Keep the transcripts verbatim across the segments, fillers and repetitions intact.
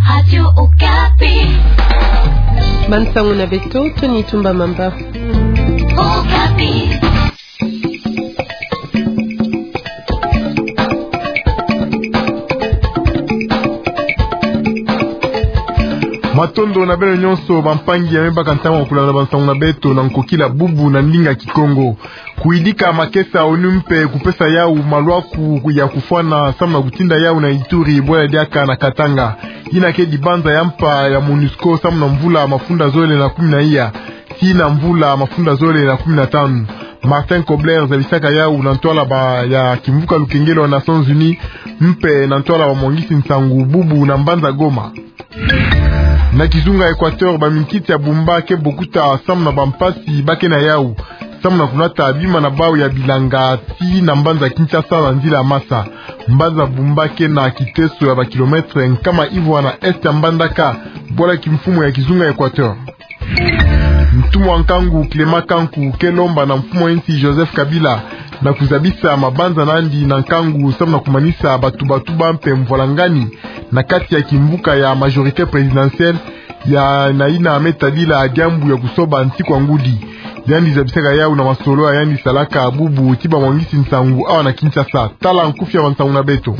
Radio Okapi. Mansangu na Beto, Tony Tumba Mamba. Okapi. Matondo na bele nyonso bampangi ya meba kantama wakulana bansangu na Beto na nkokila bubu na ndinga Kikongo. Kuidika makesa onumpe kupesa yau malwaku ya kufana samna kutinda yau na Ituri boya diaka na Katanga. Ina ke dibanza ya mpa ya MONUSCO samna mvula mafunda zole na kumi na iya. Tina mvula mafunda zole na kumi na tano. Martin Kobler zalisaka yau na ntoala ba ya kimvuka lukengelo wa Nations Unies mpe na ntoala wa Mwangisi Nsangu bubu na Mbanza Goma. Na kizunga Equateur ba minkiti ya bumba ke bokuta samna bampasi bake na yau samna kunata abima na bao ya bilanga ti na Mbanza Kinshasa na nzila masa Mbanza bumba ke na kiteso ya ba kilometre nkama ivwa na est ya Mbandaka bola kimfumo ya kizunga Equateur. Mtumu wankangu Klema Kanku kelomba na mfumo ensi Joseph Kabila na kuzabisa mabanza nandi na nkangu samna kumanisa batubatuba mpe mvolangani na kati ya kimbuka ya majorité présidentielle ya naina ametadila agambu ya kusoba ntikwa ngudi yandi zabisaka yau na masolo yandi salaka abubu tiba Mwangisi Nsangu awa na Kinshasa tala nkufi ya Mansangu na Beto.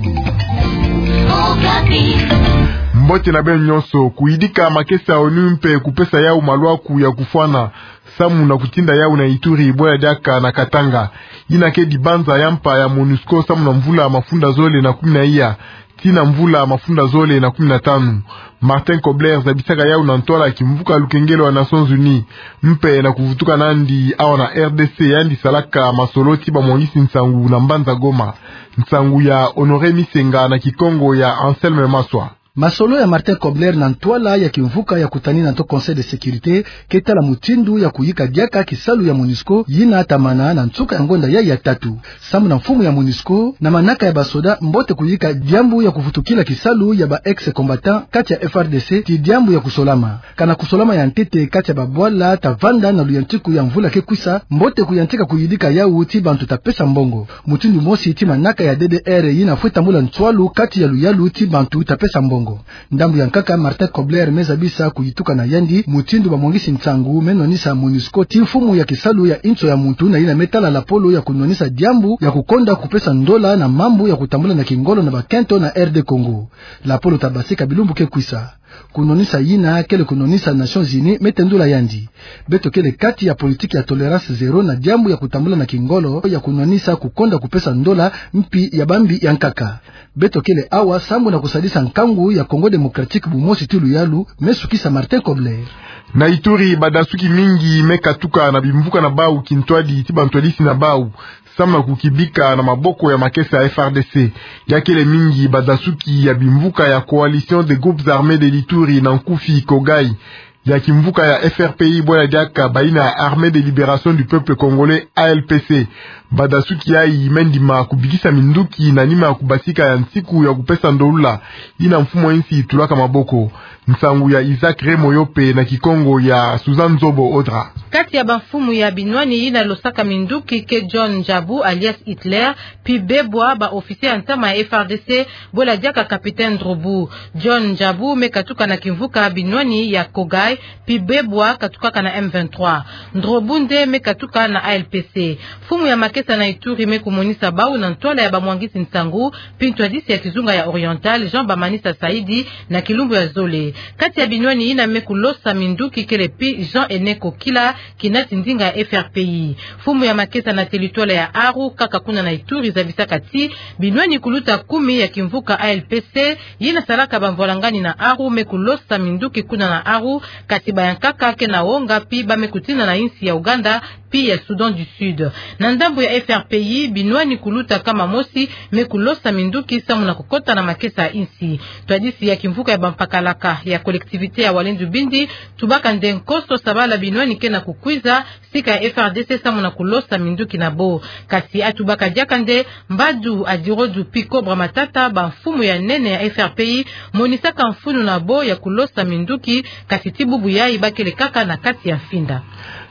Mbote na bel nyonso kuidika makesa onumpe kupesa yau malwaku ya kufwana samu na kutinda yau na Ituri boya diaka na Katanga. Ina ke dibanza yampa ya MONUSCO samu na mvula mafunda zole na kumi na iya. Tina mvula mafunda zole na kumi na tano. Martin Kobler zabisaka yau na ntoala kimvuka lukengelo wa Nations Unies mpe na kuvutuka nandi awa na R D C yandi salaka masoloti ba Mwangisi Nsangu na Mbanza Goma. Nsangu ya Honoré Misenga na Kikongo ya Anselme Maswa. Masolo ya Martin Kobler na ntwala ya kimvuka ya kutani na to Conseil de Sécurité keta la mutindu ya kuyika diaka kisalu ya MONUSCO yina atamana na ntsuka ya ngonda ya ya tatu samu na mfumu ya MONUSCO na manaka ya basoda mbote kuyika diambu ya kufutukila kisalu ya ba ex combattant kati ya F R D C ti diambu ya kusolama kana kusolama ya ntete kati ya babwala tavanda na luyantiku ya mvula ke kwisa mbote kuyantika kuyidika ya uti bantu tapesa mbongo mutindu mosi ti manaka ya D D R yina fueta mula ntwalu kati ya luyalu ti bantu tapesa mbongo. Ndambu ya nkaka Martin Kobler mezabisa kuyituka na yandi mutindu ba Mwangisi Nsangu menonisa MONUSCO ti mfumu ya kisalu ya incho ya muntu na ina metala la polo ya kunonisa diambu ya kukonda kupesa ndola na mambu ya kutambula na kingolo na bakento na R D Congo. La polo tabasika bilumbu ke kwisa kunonisa yina kele kunonisa Nations Unies metendula yandi beto kele kati ya politiki ya tolerance zero na diambu ya kutambula na kingolo ya kunonisa kukonda kupesa ndola mpi ya bambi ya nkaka beto kele awa sambu na kusadisa nkangu ya Congo Democratique bumosi tilu yalu mesukisa Martin Kobler. Na Ituri badasuki mingi mekatuka na bimvuka na bau kintwadi tibantwadisi na bau samna kukibika na maboko ya makesa ya F R D C yakele mingi badasuki ya bimvuka ya Coalition des Groupes Armés de l'Ituri na Nkufi Kogai ya kimvuka ya F R P I boya diaka baina ya Armée de Libération du Peuple Congolais A L P C badasuki ya imendima kubikisa minduki na nima ya kubasika ya nsiku ya kupesa ndoula ina mfumo insi tulaka maboko Nsangu ya Isaac Remoyope na Kikongo ya Suzanne Zobo Odra. Kati ya bafumu ya binwani ina losaka minduki ke John Jabu alias Hitler pi bebwa ba ofisier antama ya F R D C bola diaka Capitaine Drobu. John Jabu mekatuka na kimvuka binwani ya Kogai pi bebwa katuka na M vingt-trois. Drobu nde mekatuka na A L P C. Fumu ya makesa na Ituri mekumonisa bau na ntola ya ba Mwangisi Nsangu pinto disi ya kizunga ya Oriental Jean Bamanisa Saidi na Kilumbu ya Zole. Kati ya binwani ina mekulosa minduki kelepi Jean Eneko Kila kinati ndinga ya F R P I. Fumu ya makesa na telitola ya Aru kaka kuna na Ituri za bisakati binwani kuluta kumi ya kimvuka A L P C yina salaka bamvolangani na Aru mekulosa minduki kuna na Aru katiba ya kaka ke na wonga pi ba mekutina na insi ya Uganda pi ya Sudan du Sud. Na ndambu ya F R P I binwani kuluta kama mosi mekulosa minduki samu na kokota na makesa insi. Tuadisi ya kimvuka ya bampakalaka ya kolektivite ya Walendu Bindi tubaka ndenkoso sabala binwani ke na kukwiza sika ya F R D C samu na kulosa minduki na bo. Kasi atubaka diakande mbadu adirodu pi Cobra Matata ba mfumu ya nene ya F R P I monisaka mfunu na bo ya kulosa minduki kasi tibubu ya ibakele kaka na kati ya finda.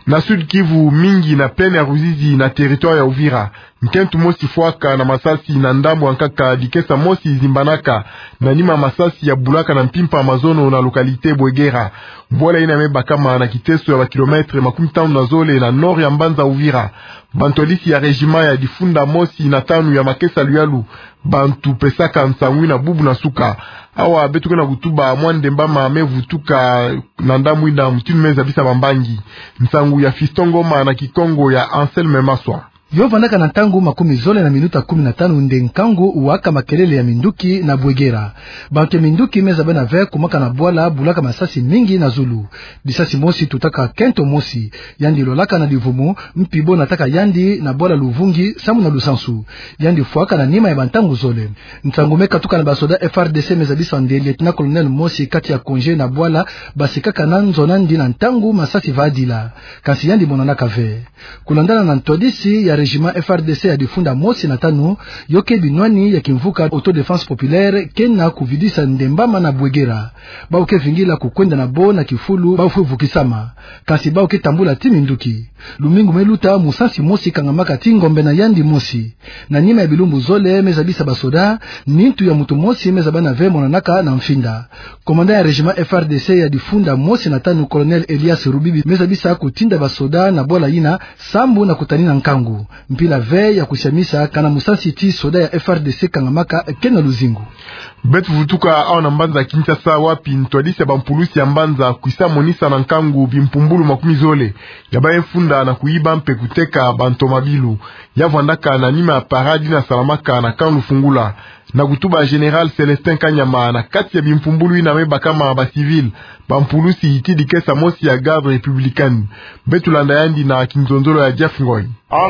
na Sud Kivu mingi na Plaine ya Ruzizi na territoire ya Uvira. Nkentu mosi Fwaka na Masasi na Ndambo ankaka Dikesa mosi Zimbanaka na Nima Masasi ya Bulaka na Mpimpa Amazono na lokalite Bwegera. Mbola ina meba kama na kiteso ya ba kilometre makumi tano na zole na nord ya Mbanza Uvira. Bantolisi ya rejima ya Difunda mosi na tanu ya Makesa Luyalu. Bantu pesaka Nsangwi na Bubu na Suka. Awa betuke na kutuba Mwande Mbama amevutuka na Ndamwi na mtinu meza bisa Mambangi. Nsangu ya Fistongoma na Kikongo ya Anselme Maswa. Yo vandaka na tangu makumi zole na minuta kumi na tano ndenkango uwaka makelele ya minduki na Bwegera. Banke minduki meza bena ve kumaka na Bwala Bulaka masasi mingi na Zulu. Disasi mosi tutaka Kento mosi. Yandi Lolaka na Divumu mpibo nataka Yandi na Bwala Luvungi samu na Lusansu. Yandi Fuaka na Nima ya bantangu zole. Ntangumeka tuka na basoda F R D C meza bisande Lieutenant Colonel mosi kati ya Konje na Bwala basikaka na nzonandi na ntangu masasi vadila. Kasi Yandi monanaka ve. Kulandana na ntodisi ya Régiment F R D C ya Difunda mosi na tanu yoke binwani ya kimvuka autodefense populaire kena kuvidisa Ndembama na Bwegera. Bauke vingila kukwenda na bo na Kifulu baufu vukisama. Kasi bauke tambula timinduki. Lumingu meluta Musansi mosi kangamaka Tingombe na Yandi mosi. Na Nima ya Bilumbu zole mezabisa basoda nintu ya mutu mosi mezabana ve monanaka na Mfinda. Komanda ya Régiment F R D C ya Difunda mosi na tanu Colonel Elias Rubibi mezabisa kutinda basoda na bola ina sambu na kutanina nkangu. Mpila ve ya kushamisa kana Musansi ti soda ya F R D C kangamaka kena Luzingu. Betu vutuka au na Mbanza Kinshasa wapi ntwadisi ya bampulusi ya Mbanza kuisa monisa na nkangu bimpumbulu makumi zole. Yaba enfunda na kuiba mpe kuteka bantomabilu. Yavandaka na Nima ya Paradi na Salamaka na Kanlu Fungula. Na kutuba General Celestin Kanyama na kati ya bimpumbulu ina meba kama ba civil. Bampulusi hiti Dikesa mosi ya garde republican. Betu landa yandi na kinzonzolo ya Jeff Ngoy.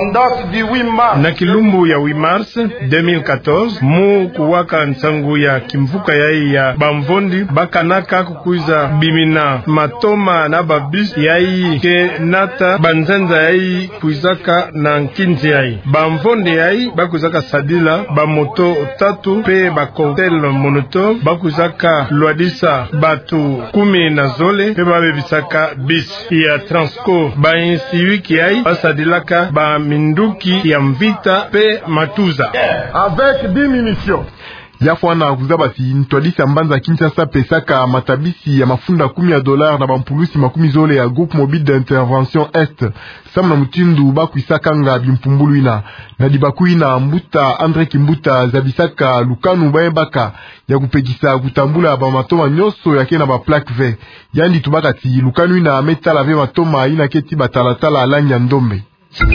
Na kilumbu ya huit mars deux mille quatorze mu kuwaka nsangu ya kimvuka yai ya Bamvondi bakanaka kukuiza bimina matoma na babis yai ke nata banzanza yai kuizaka na nkinzi yai Bamvondi yai bakuzaka sadila bamoto tatu pe bakotel monoto bakuzaka lwadisa batu kumi na zole pe babebisaka bis ya Transco ba insiwiki yai basadilaka ba minduki ya Mvita pe Matuza avec dix munitions. Yafwana kuzabasi ntwadisi Mbanza Kinshasa pesaka matabisi ya mafunda kumi ya dolar na bampulusi makumi zole ya groupe mobile d'intervention est samna mutindu bakuisaka nga bimpumbulu ina na dibakui na Mbuta Andre Kimbuta zabisaka lukanu baebaka ya kupekisa kutambula ba matoma nyoso yake na ba plaque V yandi tubakati lukanu ina metala ve matoma ina keti batalatala alanya ndombe.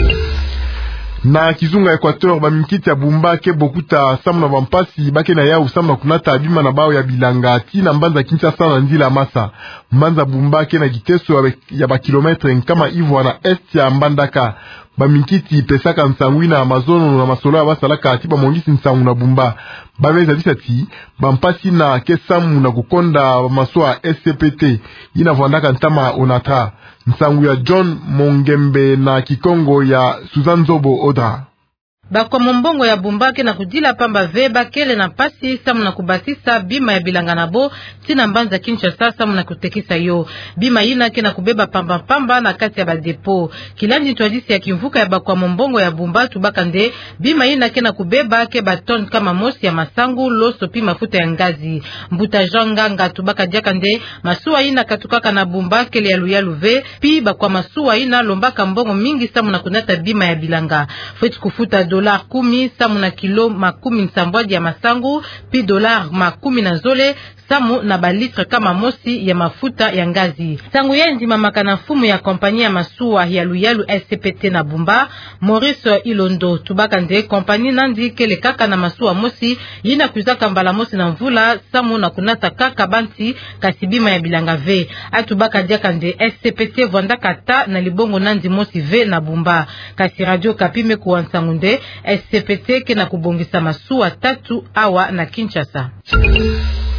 Na Kizunga Equateur ba mikiti ya Bumba ke bokuta samna bampasi bake na yau samna kunata abima na bao ya bilanga ti na Mbanza Kinshasa na Nzila Masa. Mbanza Bumba ke na giteso ya ba kilometre nkama Ivwa na est ya Mbandaka. Ba mikiti pesaka nsangwi na Amazono na masolo ya basalaka ati ba mongisi nsangu na Bumba. Bameza bisati bampasi na kesamu na kukonda maswa S C P T ina vandaka ntama Onatra. Nsangu ya John Mongembe na Kikongo ya Suzanne Zobo Odra. Bakwa mbongo ya Bumbake na kudila pamba veba kele na pasi samu na kubatisa bima ya bilanga nabo tina Mbanza Kinshasa samu na kutekisa yo bima ina ke na kubeba pamba pamba na kati ya badepo kilandi twadisi ya kimvuka ya bakwa mbongo ya Bumbatu bakande bima ina ke na kubeba ke baton kama mosi ya masangu loso pi mafuta ya ngazi Mbuta Janganga tubaka jakande masuwa ina katukaka na Bumbake le yalu yalu ve pi bakwa masuwa ina lombaka mbongo mingi samu na kunata bima ya bilanga feti kufuta dolar kumi samu na kilo makumi nsambwaji ya masangu pi dolar makumi na zole samu na balitre kama mosi ya mafuta ya ngazi. Tangu yendi mamaka na fumu ya kompani ya masuwa ya luyalu S C P T na Bumba, Maurice Ilondo tubaka nde kompani nandi kele kaka na masuwa mosi yina kuzaka mbala mosi na mvula samu na kunata kaka banti kasibima ya bilanga V. Atubaka diaka nde S C P T vwanda kata na libongo nandi mosi V na Bumba. Kasi radio kapime kuwansangunde S C P T ke na kubongisa masuwa tatu awa na Kinshasa.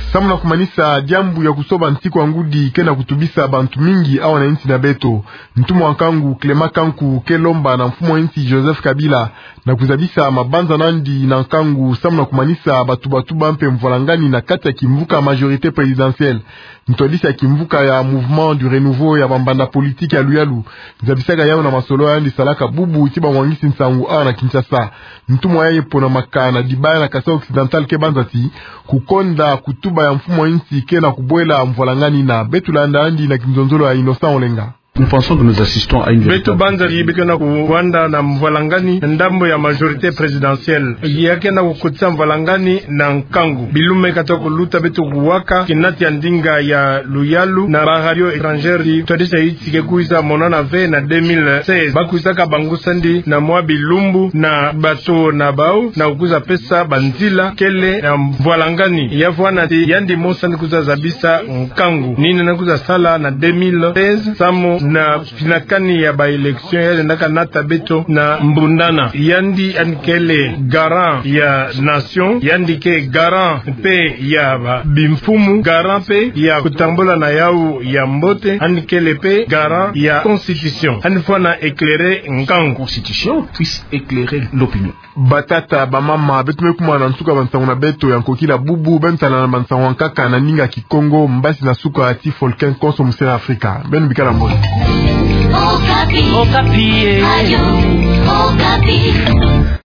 Samuna kumanisa jambu ya kusoba ntiko angudi kena kutubisa bantu mingi awa na inti na beto. Ntumu wankangu Clema Kanku Kelomba na mfumo inti Joseph Kabila na kuzabisa mabanza nandi na nkangu samuna kumanisa batu batu bampe mvolangani na kati ya kimvuka majorité présidentielle. Ntodisa kimvuka ya mouvement du renouveau ya bambanda politique ya luyalu. Nzabisaka yao na masolo ya ndi salaka bubu itiba mwangisi nsangu awa na Kinshasa. Ntumu ya yepo na maka na dibaya na kasa occidental ke banzati kukonda kutuba ya mfumo inti kena kubwela mvolangani na betulanda andi na kinzonzolo ya Innocent Olenga. Nous pensons que nous assistons à une Beto Banzari bikena kuwanda na mvalangani ndambo ya majorité présidentielle yake na kukutsa mvalangani na nkangu bilume katoko luta beto kuwaka kinati ya ndinga ya luyalu na bahario étrangère todisa itike kuiza monana ve na deux mille seize bakuisaka bangusandi na mwa bilumbu na bato na bao na kukuza pesa banzila kele na mvalangani yafwana ti yandi mosa nikuza zabisa nkangu nini nakuza sala na deux mille seize samo na pinakani ya ba election ya ndaka nata beto na mbundana yandi ankele garant ya nation yandi ke garant pe ya ba bimfumu garant pe ya kutambola na yau ya mbote ankele pe garant ya constitution anifona éclairer nkangu constitution puisse éclairer l'opinion. Batata bamama betume kuma na nsuka bansango na beto ya nkokila bubu bentana na bansango nkaka na ninga kikongo mbasi na suka ati Folken Konso musena Afrika benu bikala mboni. Okapi. Okapi. Ayo. Okapi.